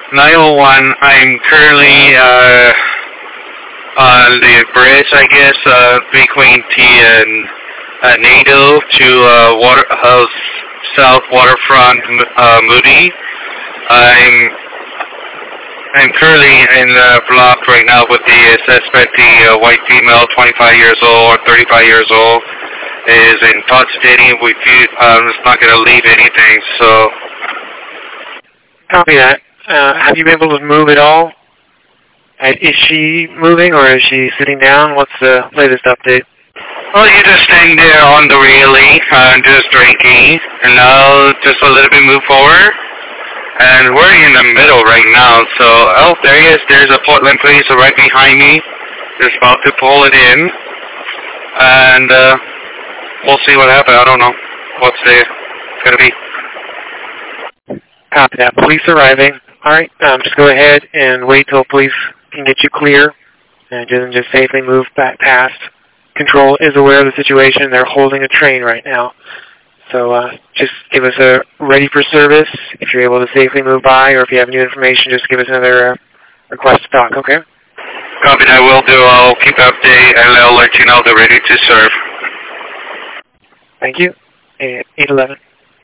901, I'm currently on the bridge, I guess, between T and NATO to South Waterfront, Moody. I'm currently in the block right now with the suspect, the white female, 25 years old or 35 years old, is intoxicating. It's not going to leave anything, so... Copy that. Have you been able to move at all? Is she moving or is she sitting down? What's the latest update? Well, you're just staying there on the railing, just drinking, and now just a little bit move forward. And we're in the middle right now, so, oh, there he is. There's a Portland police right behind me. They're about to pull it in. And we'll see what happens. I don't know what's there going to be. Copy that. Police arriving. All right, just go ahead and wait till police can get you clear and just safely move back past. Control is aware of the situation. They're holding a train right now. So just give us a ready for service if you're able to safely move by, or if you have new information, just give us another request to talk, okay? Copy that, will do. I'll keep update and I'll let you know they're ready to serve. Thank you. 811.